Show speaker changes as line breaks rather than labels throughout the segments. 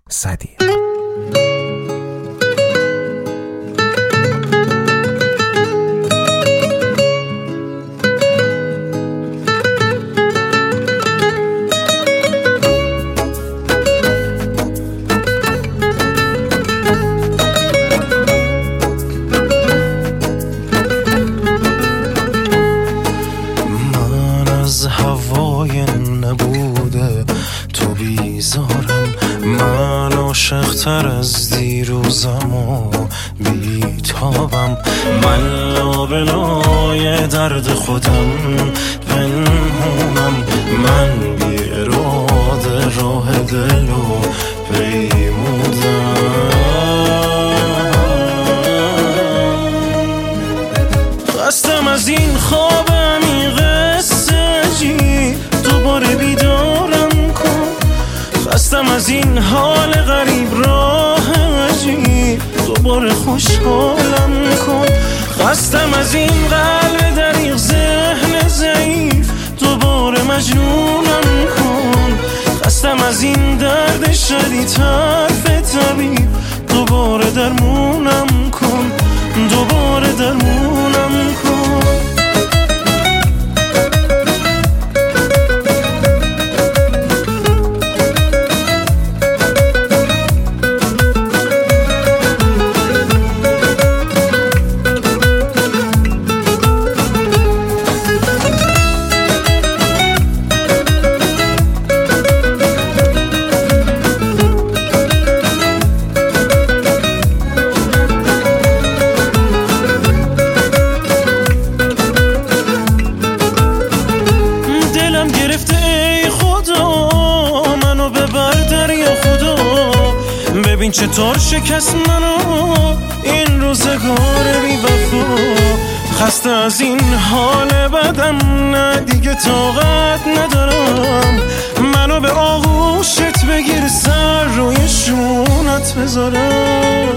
صدیق.
هوای نبوده تو بیزارم، من عاشق‌تر از دیروزم و بیتابم، من لابلای درد خودم پنهونم، من بی اراده راه دلو پیمودم. خستم از این خواب عمیق دوباره بیدارم کن، خستم از این حال غریب راه عجیب دوباره خوشحالم کن، خستم از این قلب دریغ ذهن ضعیف دوباره مجنونم کن، خستم از این درد شدید حرف طبیب دوباره درمونم کن، دوباره درمونم کن. گرفته ای خدا منو ببر دریا خدا، ببین چطور شکست منو این روزگار بی وفا، خسته از این حال بدم نه دیگه طاقت ندارم، منو به آغوشت بگیر سر روی شونت بذارم.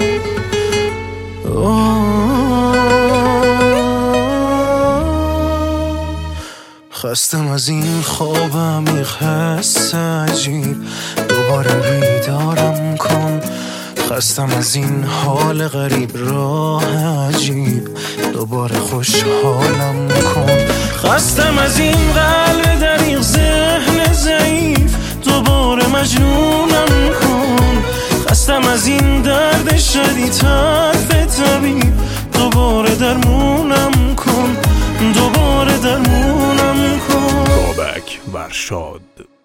خستم از این خواب عمیق حس عجیب دوباره بیدارم کن، خستم از این حال غریب راه عجیب دوباره خوشحالم کن، خستم از این قلب دریغ ذهن ضعیف دوباره مجنونم کن، خستم از این درد شدید حرف طبیب دوباره درمونم کن، دوباره درمونم کن.
بابک ورشاد.